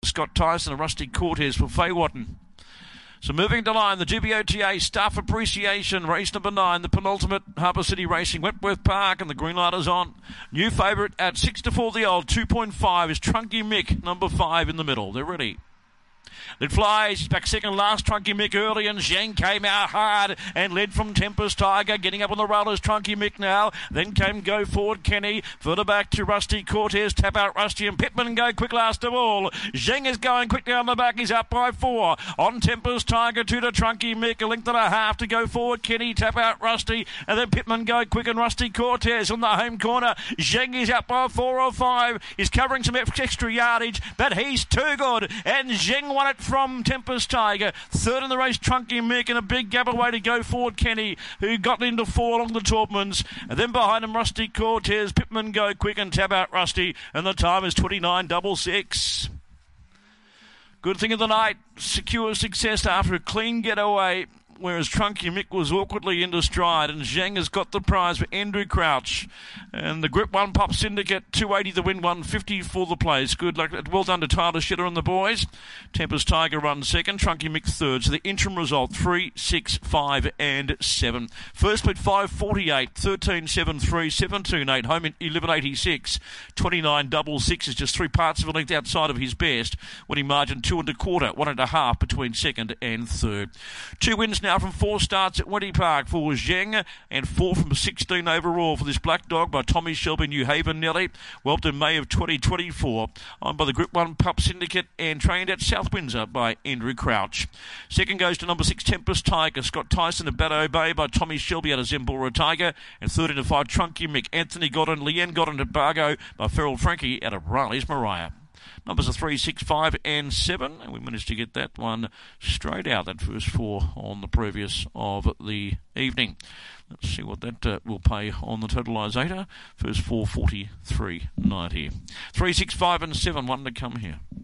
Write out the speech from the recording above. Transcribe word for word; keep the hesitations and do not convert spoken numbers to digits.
Scott Tyson and Rusty Cortez for Faywatten. So moving to line, the G B O T A Staff Appreciation, race number nine, the penultimate, Harbour City Racing, Wentworth Park, and the green light is on. New favourite at six to four the old, two point five is Trunky Mick, number five in the middle. They're ready. It flies. He's back second last. Trunky Mick early, and Zheng came out hard and led from Tempest Tiger. Getting up on the rollers, Trunky Mick now. Then came Go Forward Kenny. Further back to Rusty Cortez. Tap out Rusty and Pittman go quick last of all. Zheng is going quick down the back. He's up by four. On Tempest Tiger, two to Trunky Mick. A length and a half to Go Forward Kenny. Tap out Rusty. And then Pittman go quick and Rusty Cortez on the home corner. Zheng is up by four or five. He's covering some extra yardage, but he's too good. And Zheng won it from Tempest Tiger. Third in the race, Trunky Mick, and a big gap away to Go Forward Kenny, who got into four along the Taubmans. And then behind him, Rusty Cortez. Pittman go quick and tap out Rusty, and the time is twenty-nine double six. Good thing of the night, secure success after a clean getaway, whereas Trunky Mick was awkwardly into stride, and Zheng has got the prize for Andrew Crouch. And the Grip one Pop Syndicate, two eighty the win, one fifty for the place. Good luck. Well done to Tyler Shitter and the boys. Tempest Tiger runs second, Trunky Mick third. So the interim result, three, six, five and seven. First split five forty-eight, thirteen, seven, three, seventeen, eight. Home in eleven eighty-six. twenty-nine double six is just three parts of a length outside of his best. Winning margin two and a quarter, one and a half between second and third. Two wins now from four starts at Wendy Park for Zheng, and four from sixteen overall for this black dog by Tommy Shelby, New Haven Nelly, whelped in May of twenty twenty-four, on by the Group one Pup Syndicate and trained at South Windsor by Andrew Crouch. Second goes to number six Tempest Tiger, Scott Tyson and Bateau Bay by Tommy Shelby out of Zembora Tiger, and third into five Trunky Mick, Anthony Godden, Leanne Godden at Bargo by Feral Frankie out of Riley's Mariah. Numbers are three, six, five and seven, and we managed to get that one straight out, that first four on the previous of the evening. Let's see what that uh, will pay on the totalisator. First four, forty-three ninety. three, six, five and seven, one to come here.